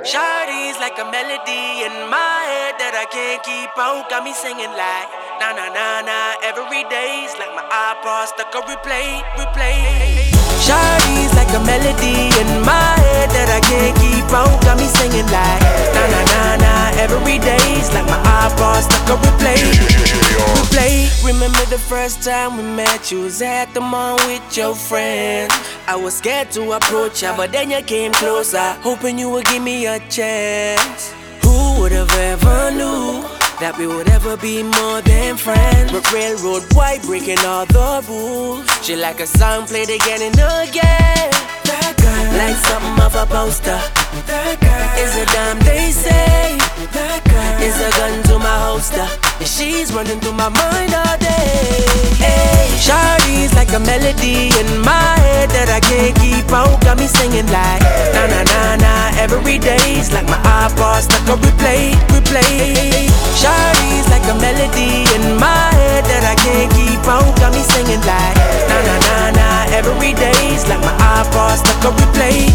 Shawty's like a melody in my head that I can't keep out. Got me singing like na na na na every day's like my iPod stuck on replay. Shawty's like a melody in my head that I can't keep out. Got me singing like na na na na every day's like my iPod stuck on replay. Remember the first time we met? You was at the mall with your friends. I was scared to approach ya, but then you came closer, hoping you would give me a chance. Who would have ever knew that we would ever be more than friends? But railroad white, breaking all the rules. She like a song played again and again. That girl, like something off a poster. That girl is a dime, they say. That girl is a gun to my holster, and she's running through my mind all day. Hey, Shawty's like a melody in my head that I can't keep out. Got me singing like na na na na every day's like my iPod stuck on replay. Shawty's like a melody in my head that I can't keep out. Got me singing like na na na na every day's like my iPod stuck on replay.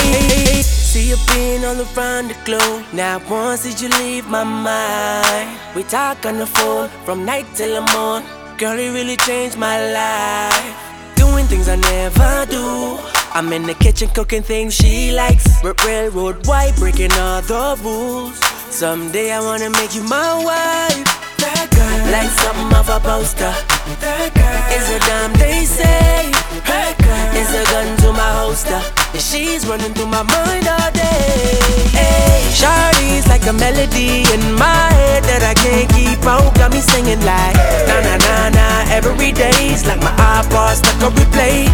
See you being all around the globe. Not once did you leave my mind. We talk on the phone from night till the morn. Girl, it really changed my life. Doing things I never do. I'm in the kitchen cooking things she likes. Railroad white, breaking all the rules. Someday I wanna make you my wife. That girl, like something off a poster. That girl is a dime, they say. That girl is a gun to my holster, and she's running through my mind all day. Hey, Shawty's like a melody in my head that I can't keep out. Got me singing like na na na na every day's like my iPod stuck on replay.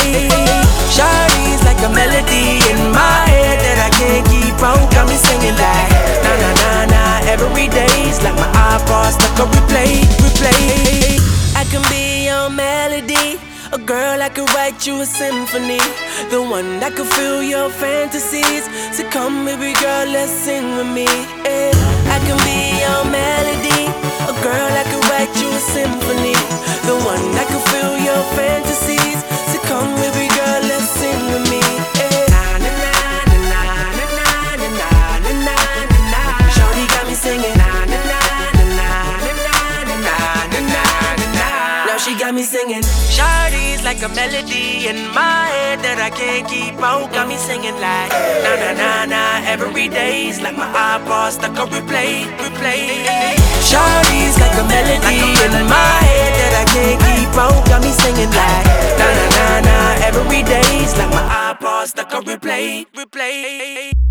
Shawty's like a melody in my head that I can't keep out. Got me singing like na na na na every day's like my iPod stuck on replay. I can be your melody, a girl I could write you a symphony, the one that could fill your fantasies. So come baby girl, let's sing with me. Yeah. I can be your melody, a girl I could write you a symphony, the one that could fill your fantasies. So come baby girl, let's sing with me. Yeah. Shawty got me singing. She got me singing. Shawty's like a melody in my head that I can't keep out. Got me singing like na na na na every day's like my iPod stuck on replay. Shawty's like a melody in my head that I can't keep out. Got me singing like na na na na every day's like my iPod stuck on replay.